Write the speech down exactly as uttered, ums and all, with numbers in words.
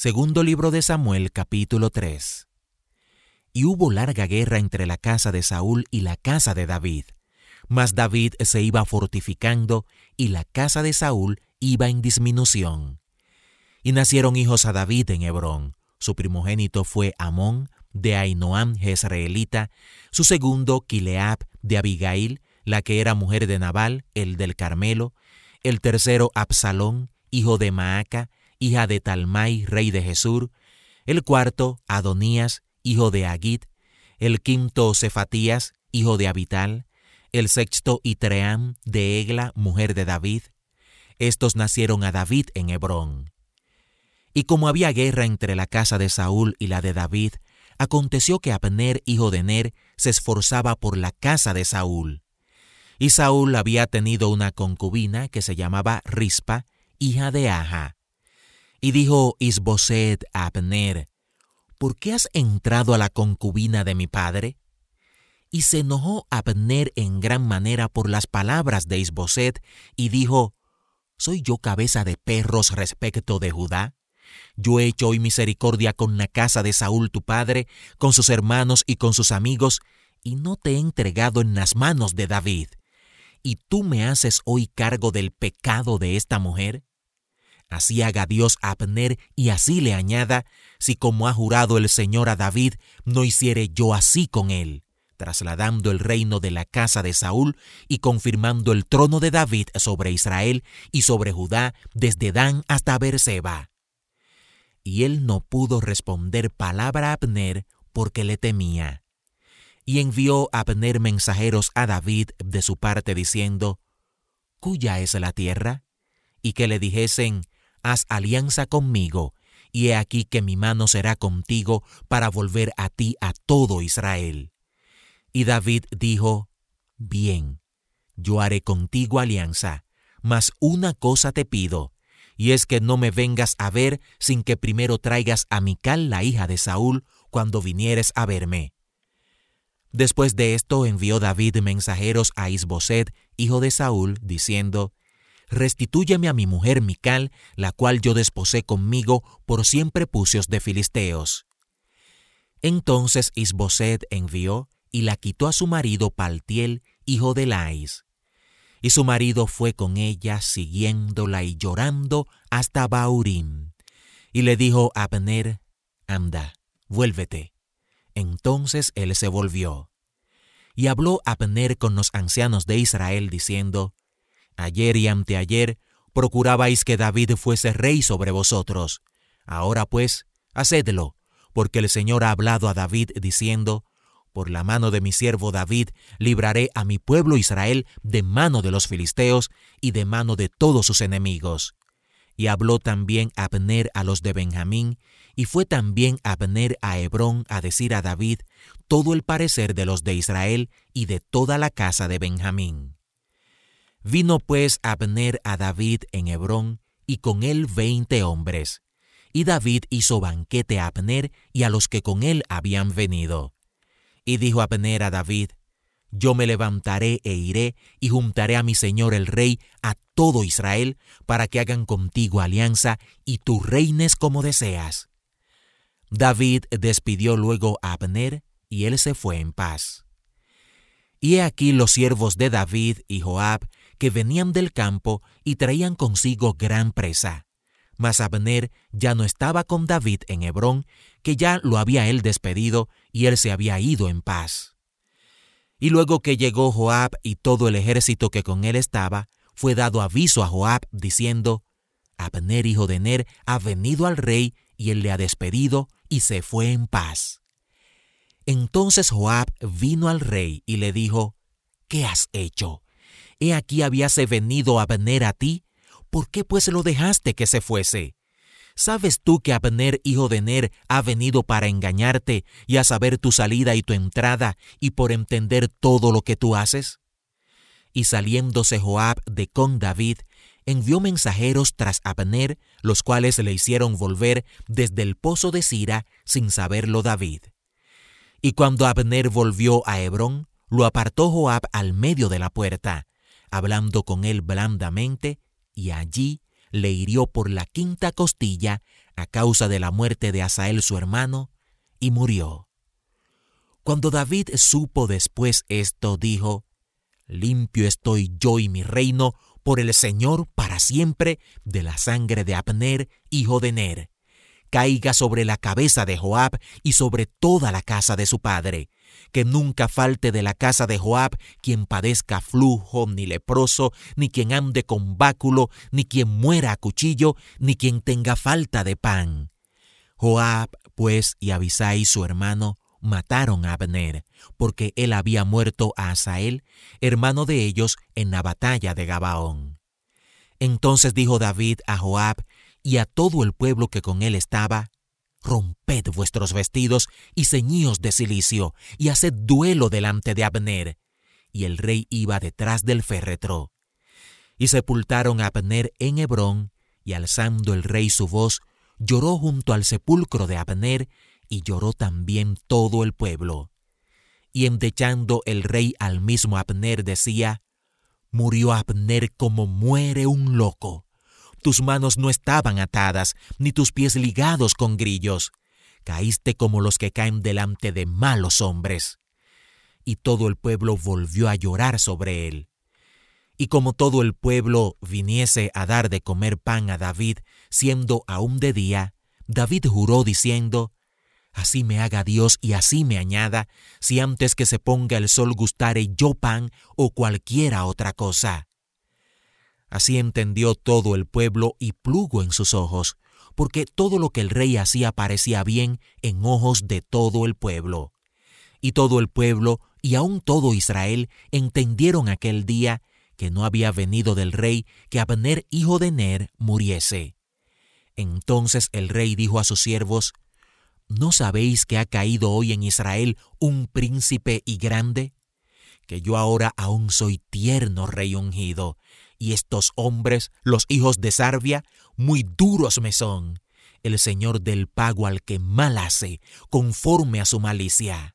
Segundo libro de Samuel, capítulo tres. Y hubo larga guerra entre la casa de Saúl y la casa de David. Mas David se iba fortificando y la casa de Saúl iba en disminución. Y nacieron hijos a David en Hebrón. Su primogénito fue Amón, de Ahinoam jezreelita, su segundo Kileab, de Abigail, la que era mujer de Nabal, el del Carmelo, el tercero Absalón, hijo de Maaca, hija de Talmai, rey de Gesur, el cuarto Adonías, hijo de Agit, el quinto Cefatías, hijo de Abital, el sexto Itream, de Egla, mujer de David. Estos nacieron a David en Hebrón. Y como había guerra entre la casa de Saúl y la de David, aconteció que Abner, hijo de Ner, se esforzaba por la casa de Saúl. Y Saúl había tenido una concubina que se llamaba Rispa, hija de Aja. Y dijo Isboset a Abner: ¿por qué has entrado a la concubina de mi padre? Y se enojó Abner en gran manera por las palabras de Isboset, y dijo: ¿soy yo cabeza de perros respecto de Judá? Yo he hecho hoy misericordia con la casa de Saúl tu padre, con sus hermanos y con sus amigos, y no te he entregado en las manos de David. ¿Y tú me haces hoy cargo del pecado de esta mujer? Así haga Dios a Abner y así le añada, si como ha jurado el Señor a David, no hiciere yo así con él, trasladando el reino de la casa de Saúl y confirmando el trono de David sobre Israel y sobre Judá desde Dan hasta Beerseba. Y él no pudo responder palabra a Abner porque le temía. Y envió Abner mensajeros a David de su parte diciendo: ¿cuya es la tierra? Y que le dijesen: haz alianza conmigo, y he aquí que mi mano será contigo para volver a ti a todo Israel. Y David dijo: bien, yo haré contigo alianza, mas una cosa te pido, y es que no me vengas a ver sin que primero traigas a Mical, la hija de Saúl, cuando vinieres a verme. Después de esto envió David mensajeros a Isboset, hijo de Saúl, diciendo: restitúyeme a mi mujer Mical, la cual yo desposé conmigo por cien prepucios de filisteos. Entonces Isboset envió y la quitó a su marido Paltiel, hijo de Lais. Y su marido fue con ella, siguiéndola y llorando hasta Bahurim. Y le dijo a Abner: anda, vuélvete. Entonces él se volvió. Y habló Abner con los ancianos de Israel, diciendo: ayer y anteayer procurabais que David fuese rey sobre vosotros. Ahora pues, hacedlo, porque el Señor ha hablado a David, diciendo: por la mano de mi siervo David libraré a mi pueblo Israel de mano de los filisteos y de mano de todos sus enemigos. Y habló también Abner a los de Benjamín, y fue también Abner a Hebrón a decir a David todo el parecer de los de Israel y de toda la casa de Benjamín. Vino pues Abner a David en Hebrón, y con él veinte hombres. Y David hizo banquete a Abner y a los que con él habían venido. Y dijo Abner a David: yo me levantaré e iré y juntaré a mi señor el rey a todo Israel para que hagan contigo alianza y tú reines como deseas. David despidió luego a Abner y él se fue en paz. Y he aquí los siervos de David y Joab que venían del campo y traían consigo gran presa. Mas Abner ya no estaba con David en Hebrón, que ya lo había él despedido y él se había ido en paz. Y luego que llegó Joab y todo el ejército que con él estaba, fue dado aviso a Joab diciendo: Abner, hijo de Ner, ha venido al rey y él le ha despedido y se fue en paz. Entonces Joab vino al rey y le dijo: ¿qué has hecho? He aquí habíase venido Abner a ti. ¿Por qué pues lo dejaste que se fuese? ¿Sabes tú que Abner, hijo de Ner, ha venido para engañarte y a saber tu salida y tu entrada y por entender todo lo que tú haces? Y saliéndose Joab de con David, envió mensajeros tras Abner, los cuales le hicieron volver desde el pozo de Sira sin saberlo David. Y cuando Abner volvió a Hebrón, lo apartó Joab al medio de la puerta, hablando con él blandamente, y allí le hirió por la quinta costilla a causa de la muerte de Asael su hermano, y murió. Cuando David supo después esto, dijo: limpio estoy yo y mi reino por el Señor para siempre de la sangre de Abner, hijo de Ner. Caiga sobre la cabeza de Joab y sobre toda la casa de su padre. Que nunca falte de la casa de Joab quien padezca flujo, ni leproso, ni quien ande con báculo, ni quien muera a cuchillo, ni quien tenga falta de pan. Joab, pues, y Abisai su hermano mataron a Abner, porque él había muerto a Asael, hermano de ellos, en la batalla de Gabaón. Entonces dijo David a Joab y a todo el pueblo que con él estaba: romped vuestros vestidos y ceñíos de cilicio, y haced duelo delante de Abner. Y el rey iba detrás del féretro. Y sepultaron a Abner en Hebrón, y alzando el rey su voz, lloró junto al sepulcro de Abner, y lloró también todo el pueblo. Y endechando el rey al mismo Abner decía: murió Abner como muere un loco. Tus manos no estaban atadas, ni tus pies ligados con grillos. Caíste como los que caen delante de malos hombres. Y todo el pueblo volvió a llorar sobre él. Y como todo el pueblo viniese a dar de comer pan a David, siendo aún de día, David juró diciendo: así me haga Dios y así me añada, si antes que se ponga el sol gustare yo pan o cualquiera otra cosa. Así entendió todo el pueblo y plugo en sus ojos, porque todo lo que el rey hacía parecía bien en ojos de todo el pueblo. Y todo el pueblo, y aun todo Israel, entendieron aquel día que no había venido del rey que Abner, hijo de Ner, muriese. Entonces el rey dijo a sus siervos: ¿no sabéis que ha caído hoy en Israel un príncipe y grande? Que yo ahora aún soy tierno rey ungido, y estos hombres, los hijos de Sarvia, muy duros me son. El Señor del pago al que mal hace, conforme a su malicia.